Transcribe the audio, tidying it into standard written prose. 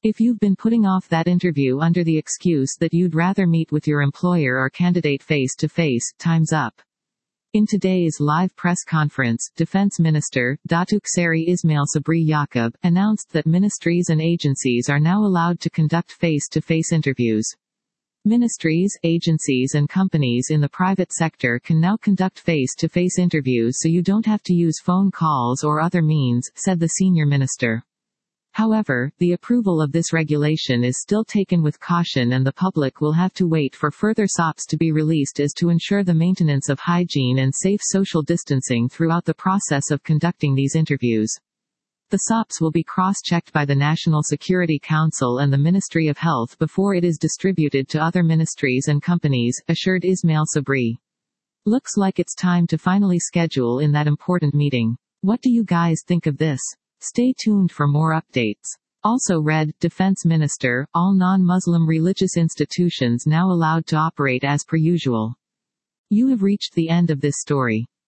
If you've been putting off that interview under the excuse that you'd rather meet with your employer or candidate face to face, time's up. In today's live press conference, Defense Minister, Datuk Seri Ismail Sabri Yaakob, announced that ministries and agencies are now allowed to conduct face-to-face interviews. Ministries, agencies and companies in the private sector can now conduct face-to-face interviews so you don't have to use phone calls or other means, said the senior minister. However, the approval of this regulation is still taken with caution and the public will have to wait for further SOPs to be released as to ensure the maintenance of hygiene and safe social distancing throughout the process of conducting these interviews. The SOPs will be cross-checked by the National Security Council and the Ministry of Health before it is distributed to other ministries and companies, assured Ismail Sabri. Looks like it's time to finally schedule in that important meeting. What do you guys think of this? Stay tuned for more updates. Also read, Defense Minister, all non-Muslim religious institutions now allowed to operate as per usual. You have reached the end of this story.